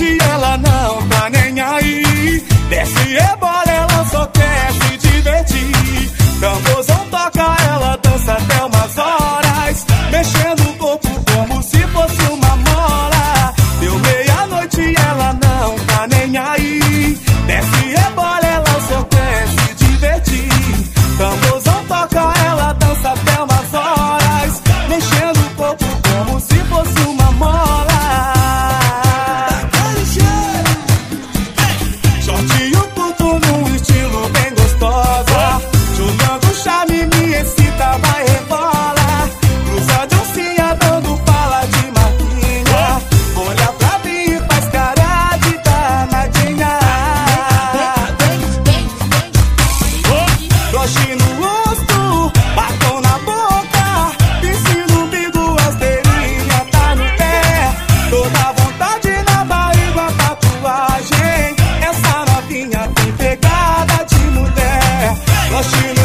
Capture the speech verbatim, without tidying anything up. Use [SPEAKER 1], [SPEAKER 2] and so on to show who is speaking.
[SPEAKER 1] noite ela não tá nem aí. Desce e rebola, ela só quer se divertir. Tamborzão toca, ela dança até umas horas, mexendo o corpo como se fosse uma mola. Deu meia-noite, ela não tá nem aí. Desce e rebola, ela só quer se divertir. Tamborzão toca, ela dança até umas horas, mexendo o corpo como se fosse uma mola. Shortinho curto num estilo bem gostosa, jogando charme, me excita, vai rebola. Cruza de oncinha dando fala de marquinha, olha pra mim e faz cara de danadinha. Broche no rosto, batom na boca, pince no umbigo, rasteirinha tá no pé. Toda vontade na barriga, tatuagem. Essa novinha tem pegada de mulher. Broche no